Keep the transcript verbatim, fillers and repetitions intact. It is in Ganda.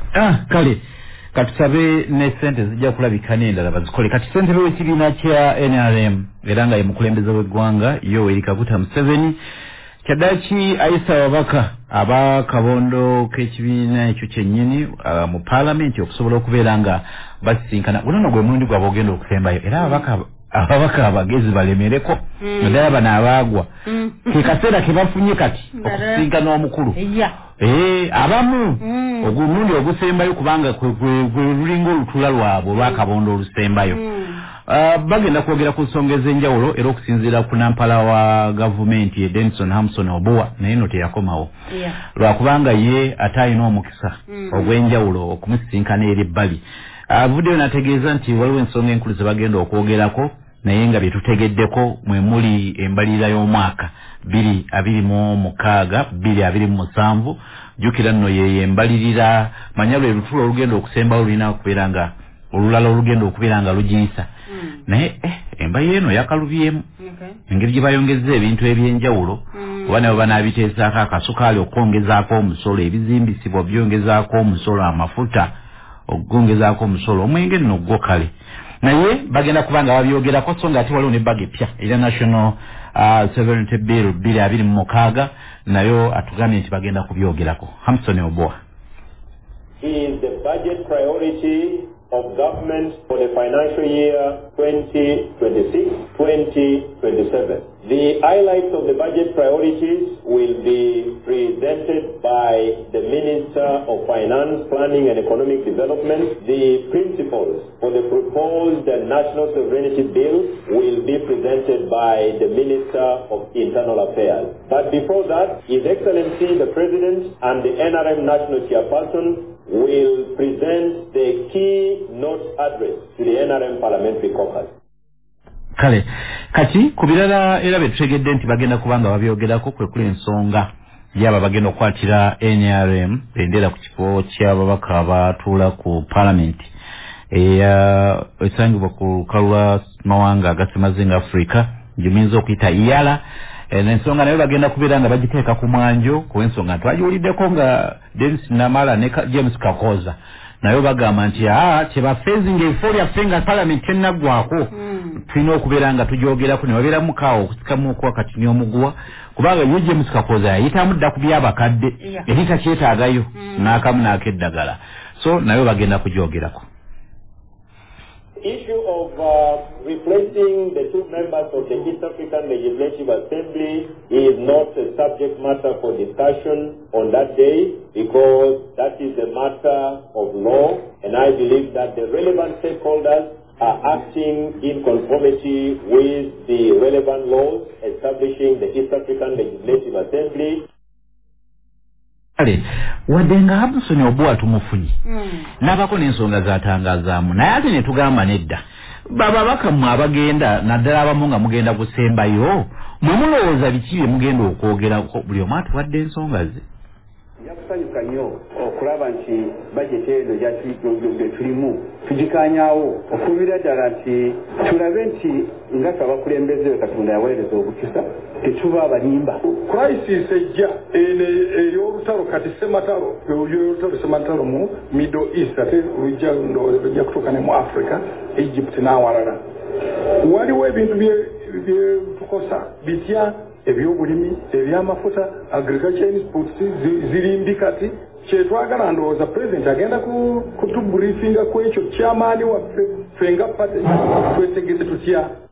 ah kale katusabe ne sente zijja kulabika n'endala bazikole kati sente w'ekibiina kya N R M era nga ye mukulembeze w'eggwanga Yoweri Kaguta Museveni kyaddaaki ayisa ababaka aba kabondo k'ekibiina ekyo kyennyini uh, mu paalamenti okusobola okubeera nga basisinkana guno gwe mulundi gwabwe ogenda okusembayo era ababaka ababaka abagezi balemereko naddala bano abaagwa ke kaseera ke bafunye kati okusisinkana omukulu eh abamu ogumundi ogusembayo kubanga gwe lulingo olutula lwabwe lwakabondo olusembayo Uh, bagenda kwogera ku nsonga ez'enjawulo era okusinziira ku nampala wa gavumenti ye Denson Hamson Obua naye no teyakomawo yeah. Lwakubanga ye ate alina omukisa mm. ogw'enjawulo okumusisinkana eri ebbali avuddeyo uh, nategeeza nti waliwo ensonga enkulu ze bagenda okwogerako naye nga bye tutegeddeko mwe muli embalirira y'omwaka bbiri abiri mu mukaaga bbiri abiri mu musanvu jjukira nno ye embalirira manya lwe lutulo olugenda okusembawo lulina okubeera nga olulala olugenda okubeera nga lugiyisa mm. naye eh, embayo eno yakalubyemu okay. Engeri gye bayongezza ebintu eby'enjawulo mm. Oba nabo banaabiteesaako akasukaali okwongezaako omusolo ebizimbisibwa byongezaako omusolo amafuta okwongezaako omusolo omwenge nno gwo kale naye bagenda kubanga babyogerako so nga ate waliwo nebbaga epya era national uh, sovereignty bill bbiri abiri mu mukaaga nayo atugambye nti bagenda kubyogerako. Hamson Obua. Is the budget priority of government for the financial year twenty twenty-six twenty twenty-seven. The highlights of the budget priorities will be presented by the Minister of Finance, Planning and Economic Development. The principles for the proposed National Sovereignty Bill will be presented by the Minister of Internal Affairs. But before that, His Excellency the President and the N R M National Chairperson will present the key note address to the N R M Parliamentary Caucus. Kale kati kubirala era betutegedde nti bagenda kubanga babyogerako kwe kule ensonga yaba bagenda okwatira N R M endera ku kifo ky'ababaka abatuula ku parliament eya esangibwa ku kalwa mawanga agasemaze nga Africa gyuminza okuyita yala ensonga nayo bagenda kubeera nga bagiteeka ku mwanjo ku ensonga twagiwuliddeko nga Dennis Namala ne James Kakoza nayo bagamba nti ah kyebafeezinga efo lyaffe nga parliament ennaggwako mm. tulina okubeera nga tujoogerako ne babeera mukaawo okusikamu okuwa kati n'omuguwa kubanga ye James Kakoza yayitamu dda ku byabakadde yeah. Eri takyetaagayo mm. n'akamu n'akeddagala so nayo bagenda kujoogerako. Issue of uh, replacing the two members of the East African Legislative Assembly is not a subject matter for discussion on that day because that is a matter of law, and I believe that the relevant stakeholders are acting in conformity with the relevant laws establishing the East African Legislative Assembly. Wadenga Hamson Obua tumufunyi mm. Nabako n'ensonga zatangazaamu naye ate ne tugamba nedda baba bakamu abagenda naddala abamu nga mugenda kusembayo mwe mulowooza biki bye mugenda okwogerako buli omu atuwadde ensonga ze. Yakusanyuka nnyo okulaba nti bajeti eno gye tulimu tugikanyaawo okubira ddala nti tulabe nti nga abakulembeze Katonda yaweereza obukisa tetuba abalimba. Crisis ejja ey'olutalo kati sematalo ey'olutalo sematalo mu Middle East ate lujja lujja kutuuka ne mu Africa Egypt n'awalala waliwo ebintu bye tukosa bitya ebyobulimi ebyamafuta agriculture inputs zirimbi kati kyetwagala ndowooza president agenda kutubriefinga ku ekyo kyamaani waffe fenga pate twetegese tutya